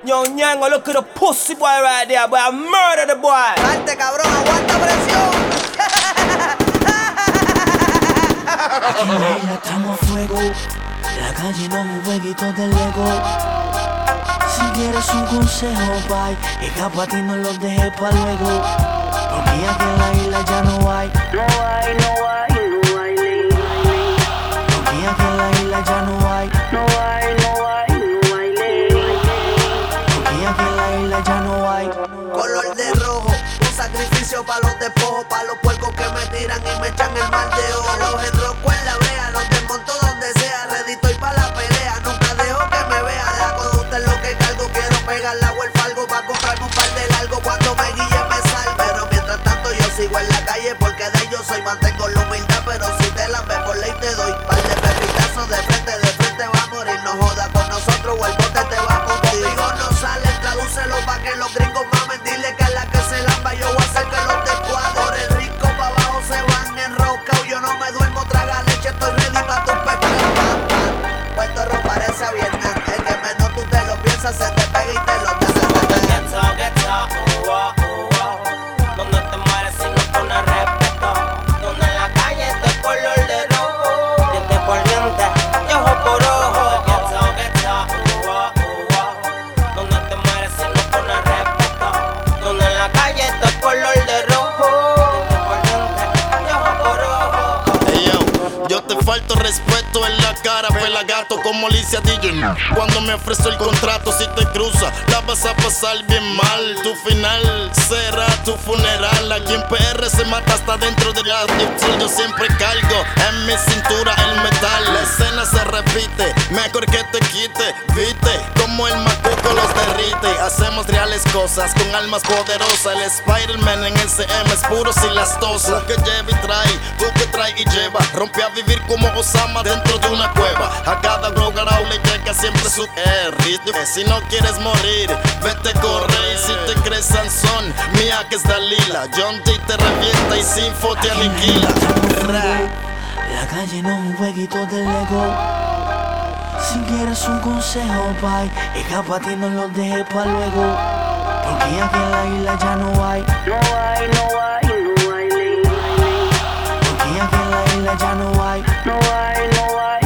Yo, Ñengo, look at the pussy boy right there, boy. I murder the boy. Salte, cabrón, aguanta presión. Aquí en la isla estamos a fuego. La calle no es un jueguito de Lego. Si quieres un consejo, bye. Escapa a ti, no los dejes pa' luego. Porque aquí en la isla ya no hay. No hay ley. Porque aquí en la isla ya no hay. No hay ley. Porque aquí en la isla ya no hay. Color de rojo, un sacrificio pa' los despojos, pa' los puercos que me tiran y me echan el mal de ojo. Los enrosco en la brea, los desmonto donde sea. Ready estoy pa' la pelea, nunca dejo que me vea. Deja con usted lo que cargo, quiero pegar la huelfa algo pa' comprarme un par de largo. Cuando me guille me salgo, pero mientras tanto yo sigo en la calle porque de ahí yo soy. Mantengo la humildad, pero si te la ves por ley te doy par de pepitazos de frente va a morir. No joda con nosotros o el bote te va a morir. Conmigo no sale, tradúcelo pa' que los gringos mamen. Dile que a la que se lamba yo voy a hacer que los descuadros. Por el rico pa' abajo se van enroscados. Yo no me duermo, traga leche, estoy ready pa' tus pecados. Puerto Rico parece viernes. El que menos tú te lo piensas se te pega y te lo te Donde te mueres si no pones respeto. Donde en la calle esto es color de rojo. Diente por diente y ojo por ojo. Donde te mueres si no pones respeto. Donde en la calle esto es color de rojo. Diente por diente y ojo por ojo. Hey yo te falto respeto en la cara, pelagato como Alicia DJ. Cuando me ofrezo el contrato, si te cruza, la vas a pasar bien mal. Tu final será tu funeral. Aquí en PR se mata hasta dentro de la dipsol. Yo siempre cargo en mi cintura el metal. La escena se repite, mejor que te quite. Viste como el macuco los derrite. Hacemos reales cosas con almas poderosas. El Spider-Man en el CM es puro sin las tosas. Tú que lleva y trae, tú que trae y lleva. Rompe a vivir como Osama dentro de una cueva. A cada drogarao le llega siempre su ritmo. Si no quieres morir, vete a correr. Si te crees Sansón, mía que es Dalila. John D te revienta y Sinfo te aniquila. La calle no es un jueguito de Lego. Si quieres un consejo, bye. Escapa a ti, no los dejes pa' luego. Porque aquí en la isla ya no hay. No hay ley. Porque aquí en la isla ya no hay. No hay ley.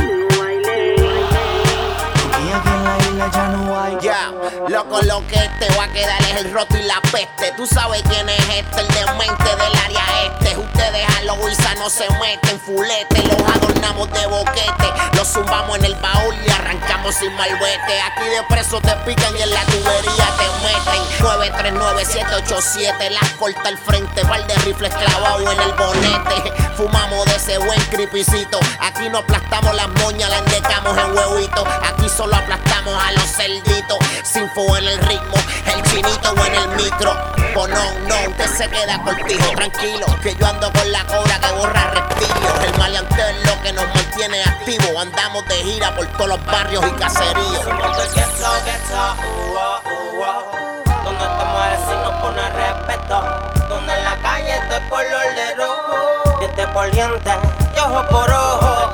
Porque aquí en la isla ya no hay. Ya, loco, lo que te va a quedar es el roto y la peste. Tú sabes quién es este, el demente del área este. Ustedes a los Huiza no se meten, fulete. Los adornamos de boquete, los zumbamos en el baúl y arrancamos sin malvete. Aquí de preso te pican y en la tubería te meten. 939-787, las corta al frente. Par de rifles clavados en el bonete. Fumamos de ese buen cripicito. Aquí no aplastamos las moñas, la endecamos en huevito. Aquí solo aplastamos a los cerditos. Sin fuego en el ritmo, el chinito o en el micro. Pues no, usted se queda cortijo. Tranquilo, que yo ando con la cobra que borra reptilio. El maleanteo es lo que nos mantiene activos. Andamos de gira por todos los barrios y caseríos. Somos del ghetto, donde te mueres si no pones respeto. Donde en la calle esto es color de rojo. Diente por diente y ojo por ojo.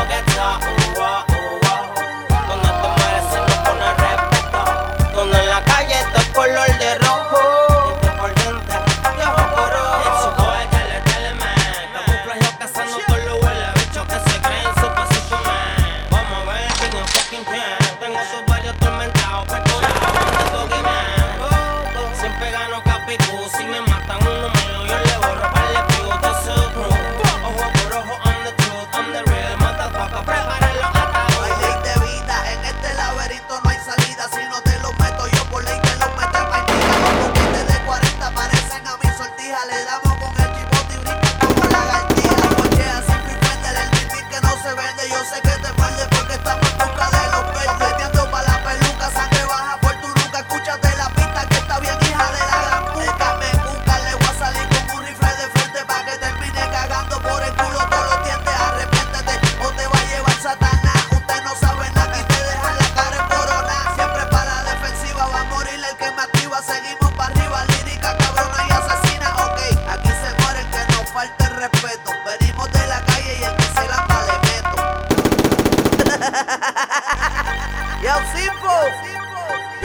Donde te mueres si no pones respeto. Donde en la calle esto es color de rojo. Diente por diente y ojo por ojo. It's your boy, dale, man. Estamos plagios cazando todos los huele bichos que se creen super Superman. Vamos a ver quién es fucking quién. Tengo sus varios tormentados, pero ya vamos de Pokémon. Siempre gano capicú. Si me matan uno mío, yo le borro para el pivo de su crew. Ojo por ojo, I'm the truth, I'm the real motherfucker. Preparen los No hay ataúdes. ley de vida, en este laberinto no hay salida. Si no te los meto yo por ley te los meto en partida. Los boquetes de 40 parecen a mi sortija. Le damos con el chipote y brinca como lagartija. Cochea sin prender el mitin que no se vende. Yo sé que te muerde porque estamos en busca de los verdes. Metiendo pa' la peluca, sangre baja por tu nuca. Escúchate la pista que está bien, hija de la gran puta. Me busca, le voy a salir con un rifle de frente pa' que termine cagando por el culo todos los dientes. Arrepiéntete o te va a llevar Satanás. Usted no sabe nada y te deja la cara en corona. Siempre para la defensiva, va a morir el que me activa. Seguimos para arriba, lírica cabrona y asesina. Ok, aquí se muere el que nos falte el respeto. Venimos de la calle y el que se la le meto. Yo, Simpo, yo,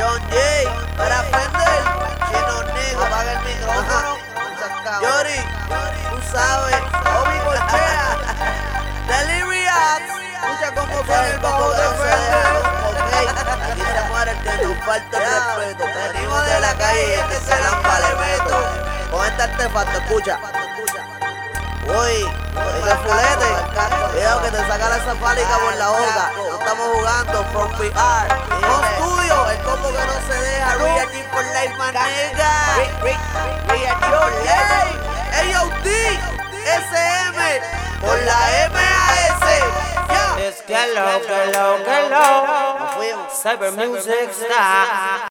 John Jay, para aprender, Chino Negro, apaga el micrófono. Yori, tú sabes, Obi Corchea, Delirious, escucha cómo suena el bajo de Fender. Aquí se muere el que nos falta el respeto. Venimos de la calle y este se la palemeto. Con este artefacto, escucha. Uy, ese fulete, cuidado que te saca la cefálica por la boca. No estamos jugando, from PR. Con Studio, el combo que no se deja. Real G for life, my nigga. Real G for life. AOT, SM, por la MAS. Es que lo, Cyber Music está.